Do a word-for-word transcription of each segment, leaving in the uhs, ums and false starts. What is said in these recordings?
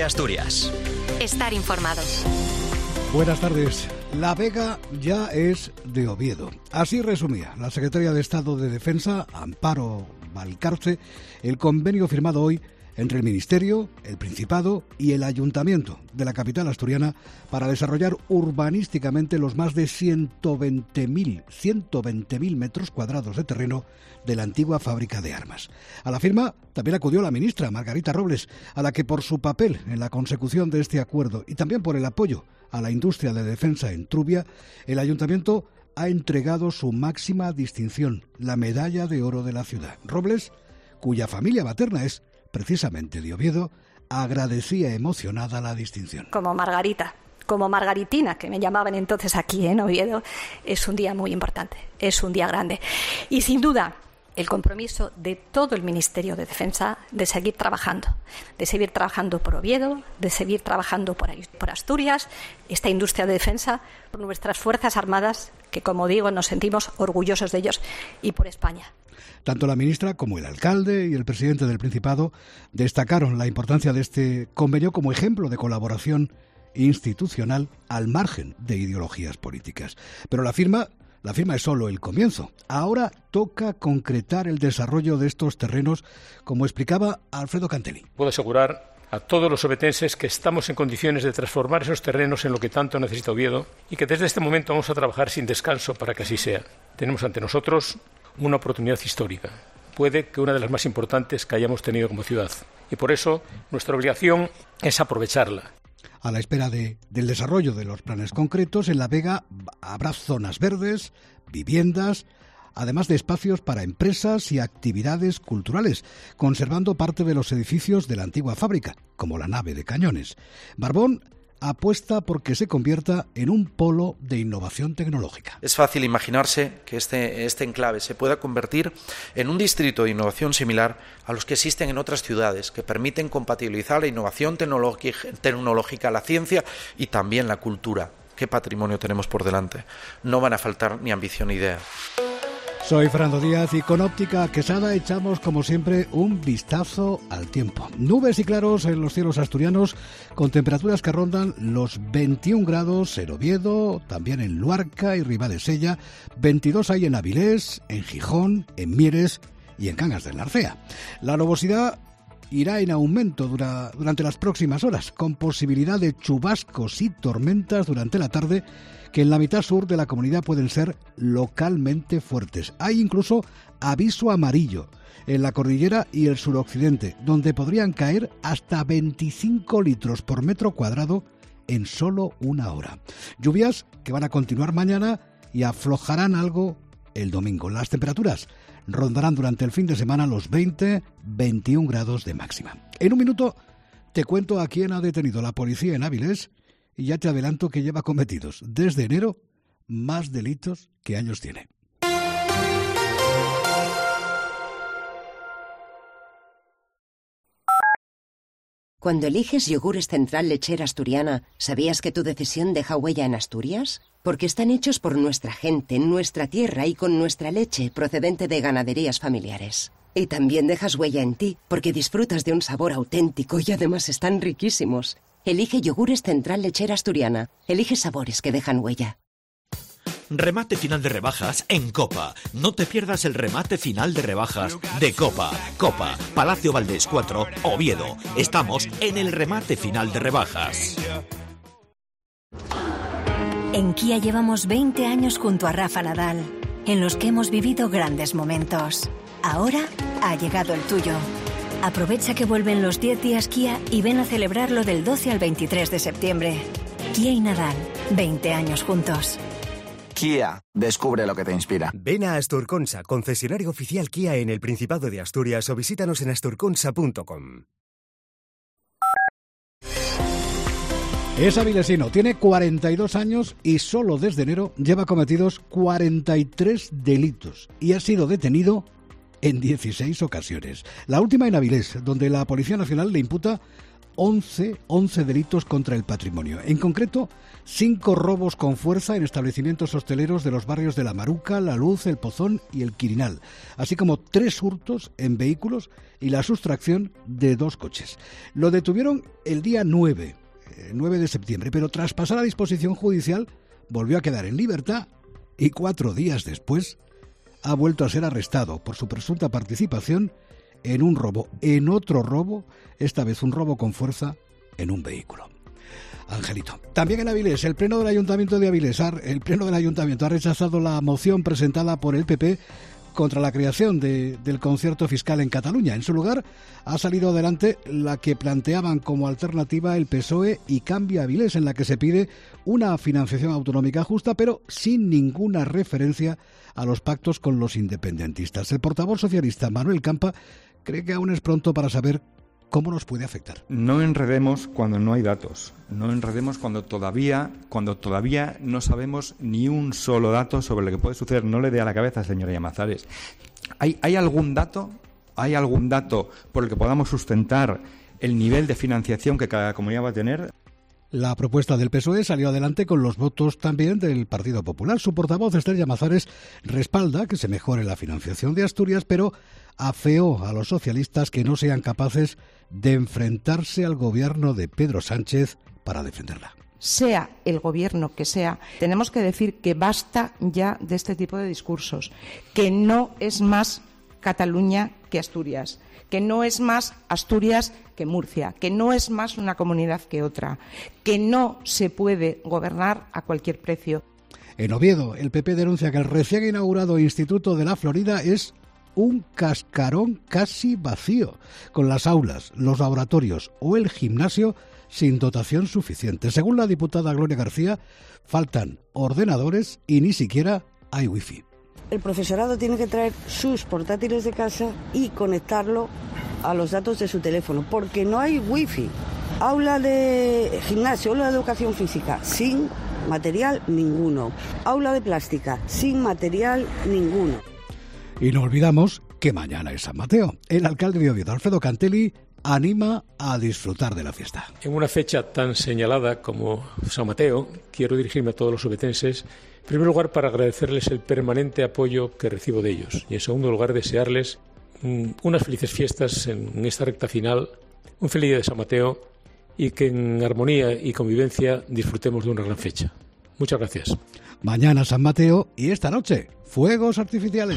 de Asturias. Estar informados. Buenas tardes. La Vega ya es de Oviedo. Así resumía la secretaria de Estado de Defensa, Amparo Valcarce, el convenio firmado hoy entre el Ministerio, el Principado y el Ayuntamiento de la capital asturiana para desarrollar urbanísticamente los más de ciento veinte mil metros cuadrados de terreno de la antigua fábrica de armas. A la firma también acudió la ministra Margarita Robles, a la que por su papel en la consecución de este acuerdo y también por el apoyo a la industria de defensa en Trubia, el Ayuntamiento ha entregado su máxima distinción, la Medalla de Oro de la ciudad. Robles, cuya familia materna es precisamente de Oviedo, agradecía emocionada la distinción. Como Margarita, como Margaritina, que me llamaban entonces aquí en Oviedo, es un día muy importante, es un día grande. Y sin duda, el compromiso de todo el Ministerio de Defensa de seguir trabajando, de seguir trabajando por Oviedo, de seguir trabajando por, por Asturias, esta industria de defensa, por nuestras Fuerzas Armadas, que como digo, nos sentimos orgullosos de ellos, y por España. Tanto la ministra como el alcalde y el presidente del Principado destacaron la importancia de este convenio como ejemplo de colaboración institucional al margen de ideologías políticas. Pero la firma, la firma es solo el comienzo. Ahora toca concretar el desarrollo de estos terrenos, como explicaba Alfredo Cantelli. Puedo asegurar a todos los obetenses que estamos en condiciones de transformar esos terrenos en lo que tanto necesita Oviedo y que desde este momento vamos a trabajar sin descanso para que así sea. Tenemos ante nosotros una oportunidad histórica, puede que una de las más importantes que hayamos tenido como ciudad, y por eso nuestra obligación es aprovecharla. A la espera de, del desarrollo de los planes concretos, en La Vega habrá zonas verdes, viviendas, además de espacios para empresas y actividades culturales, conservando parte de los edificios de la antigua fábrica, como la nave de cañones. Barbón apuesta porque se convierta en un polo de innovación tecnológica. Es fácil imaginarse que este, este enclave se pueda convertir en un distrito de innovación similar a los que existen en otras ciudades, que permiten compatibilizar la innovación tecnológica, la ciencia y también la cultura. ¿Qué patrimonio tenemos por delante? No van a faltar ni ambición ni idea. Soy Fernando Díaz y con Óptica Quesada echamos, como siempre, un vistazo al tiempo. Nubes y claros en los cielos asturianos, con temperaturas que rondan los veintiún grados en Oviedo, también en Luarca y Ribadesella, veintidós hay en Avilés, en Gijón, en Mieres y en Cangas del Narcea. La nubosidad irá en aumento dura, durante las próximas horas, con posibilidad de chubascos y tormentas durante la tarde, que en la mitad sur de la comunidad pueden ser localmente fuertes. Hay incluso aviso amarillo en la cordillera y el suroccidente, donde podrían caer hasta veinticinco litros por metro cuadrado en solo una hora. Lluvias que van a continuar mañana y aflojarán algo el domingo. Las temperaturas rondarán durante el fin de semana los veinte a veintiún grados de máxima. En un minuto te cuento a quién ha detenido la policía en Avilés y ya te adelanto que lleva cometidos desde enero más delitos que años tiene. Cuando eliges yogures Central Lechera Asturiana, ¿sabías que tu decisión deja huella en Asturias? Porque están hechos por nuestra gente, en nuestra tierra y con nuestra leche procedente de ganaderías familiares. Y también dejas huella en ti, porque disfrutas de un sabor auténtico y además están riquísimos. Elige yogures Central Lechera Asturiana. Elige sabores que dejan huella. Remate final de rebajas en Copa. No te pierdas el remate final de rebajas de Copa. Copa, Palacio Valdés cuatro, Oviedo. Estamos en el remate final de rebajas. En Kia llevamos veinte años junto a Rafa Nadal, en los que hemos vivido grandes momentos. Ahora ha llegado el tuyo. Aprovecha que vuelven los diez días Kia y ven a celebrarlo del doce al veintitrés de septiembre. Kia y Nadal, veinte años juntos. Kia, descubre lo que te inspira. Ven a Asturconsa, concesionario oficial Kia en el Principado de Asturias, o visítanos en asturconsa punto com. Es avilesino, tiene cuarenta y dos años y solo desde enero lleva cometidos cuarenta y tres delitos y ha sido detenido en dieciséis ocasiones. La última en Avilés, donde la Policía Nacional le imputa once, once delitos contra el patrimonio. En concreto, cinco robos con fuerza en establecimientos hosteleros de los barrios de La Maruca, La Luz, El Pozón y El Quirinal, así como tres hurtos en vehículos y la sustracción de dos coches. Lo detuvieron el día nueve, nueve de septiembre, pero tras pasar a disposición judicial volvió a quedar en libertad y cuatro días después ha vuelto a ser arrestado por su presunta participación en un robo, en otro robo, esta vez un robo con fuerza en un vehículo. Angelito. También en Avilés, el Pleno del Ayuntamiento de Avilés, el Pleno del Ayuntamiento ha rechazado la moción presentada por el P P contra la creación de, del concierto fiscal en Cataluña. En su lugar ha salido adelante la que planteaban como alternativa el P S O E y Cambia Avilés, en la que se pide una financiación autonómica justa, pero sin ninguna referencia a los pactos con los independentistas. El portavoz socialista Manuel Campa cree que aún es pronto para saber cómo nos puede afectar. No enredemos cuando no hay datos, no enredemos cuando todavía, cuando todavía no sabemos ni un solo dato sobre lo que puede suceder. No le dé a la cabeza, señora Llamazares. ¿Hay, hay algún dato? ¿Hay algún dato por el que podamos sustentar el nivel de financiación que cada comunidad va a tener? La propuesta del P S O E salió adelante con los votos también del Partido Popular. Su portavoz, Esther Llamazares, respalda que se mejore la financiación de Asturias, pero afeó a los socialistas que no sean capaces de enfrentarse al gobierno de Pedro Sánchez para defenderla. Sea el gobierno que sea, tenemos que decir que basta ya de este tipo de discursos, que no es más Cataluña que Asturias, que no es más Asturias que Murcia, que no es más una comunidad que otra, que no se puede gobernar a cualquier precio. En Oviedo, el P P denuncia que el recién inaugurado Instituto de la Florida es un cascarón casi vacío, con las aulas, los laboratorios o el gimnasio sin dotación suficiente. Según la diputada Gloria García, faltan ordenadores y ni siquiera hay wifi. El profesorado tiene que traer sus portátiles de casa y conectarlo a los datos de su teléfono, porque no hay wifi. Aula de gimnasio, aula de educación física, sin material ninguno. Aula de plástica, sin material ninguno. Y no olvidamos que mañana es San Mateo. El alcalde de Oviedo, Alfredo Cantelli, anima a disfrutar de la fiesta. En una fecha tan señalada como San Mateo, quiero dirigirme a todos los obetenses, en primer lugar para agradecerles el permanente apoyo que recibo de ellos y en segundo lugar desearles mm, unas felices fiestas en esta recta final, un feliz día de San Mateo y que en armonía y convivencia disfrutemos de una gran fecha. Muchas gracias. Mañana San Mateo y esta noche, fuegos artificiales.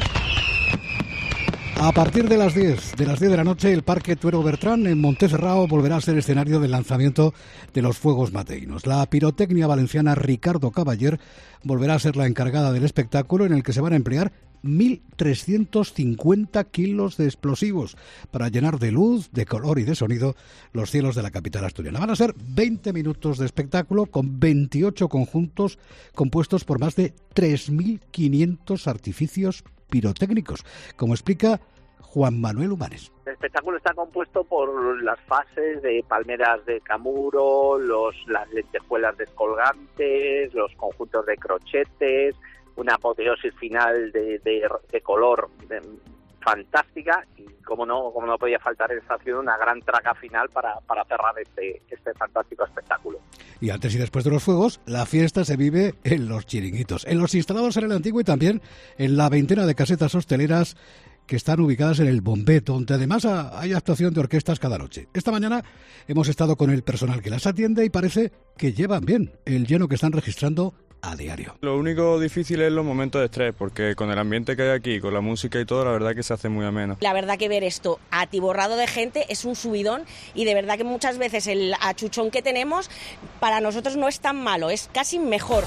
A partir de las diez, de las diez de la noche, el Parque Tuero Bertrán en Montecerrao volverá a ser escenario del lanzamiento de los fuegos mateinos. La pirotecnia valenciana Ricardo Caballer volverá a ser la encargada del espectáculo, en el que se van a emplear mil trescientos cincuenta kilos de explosivos para llenar de luz, de color y de sonido los cielos de la capital asturiana. Van a ser veinte minutos de espectáculo con veintiocho conjuntos compuestos por más de tres mil quinientos artificios pirotécnicos, como explica Juan Manuel Humanes. El espectáculo está compuesto por las fases de palmeras de camuro, los, las lentejuelas descolgantes, los conjuntos de crochetes, una apoteosis final de, de, de color de, fantástica y como no como no podía faltar en esta ciudad una gran traca final para, para cerrar este, este fantástico espectáculo. Y antes y después de los fuegos, la fiesta se vive en los chiringuitos, en los instalados en el Antiguo y también en la veintena de casetas hosteleras que están ubicadas en el Bombet, donde además hay actuación de orquestas cada noche. Esta mañana hemos estado con el personal que las atiende y parece que llevan bien el lleno que están registrando a diario. Lo único difícil es los momentos de estrés, porque con el ambiente que hay aquí, con la música y todo, la verdad que se hace muy ameno. La verdad que ver esto atiborrado de gente es un subidón y de verdad que muchas veces el achuchón que tenemos para nosotros no es tan malo, es casi mejor.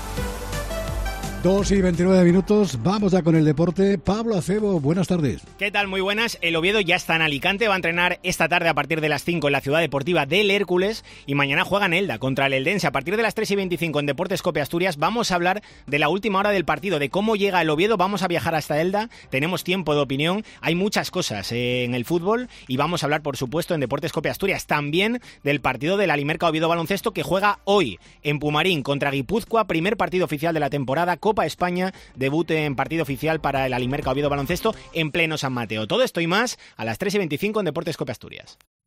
dos y veintinueve minutos, vamos ya con el deporte. Pablo Acebo, buenas tardes. ¿Qué tal? Muy buenas. El Oviedo ya está en Alicante, va a entrenar esta tarde a partir de las cinco en la ciudad deportiva del Hércules y mañana juega en Elda contra el Eldense. A partir de las tres y veinticinco en Deportes Cope Asturias vamos a hablar de la última hora del partido, de cómo llega el Oviedo. Vamos a viajar hasta Elda, tenemos tiempo de opinión, hay muchas cosas eh, en el fútbol y vamos a hablar, por supuesto, en Deportes Cope Asturias también del partido del Alimerca Oviedo Baloncesto que juega hoy en Pumarín contra Guipúzcoa, primer partido oficial de la temporada, Copa España, debut en partido oficial para el Alimerca Oviedo Baloncesto en pleno San Mateo. Todo esto y más a las tres y veinticinco en Deportes Cope Asturias.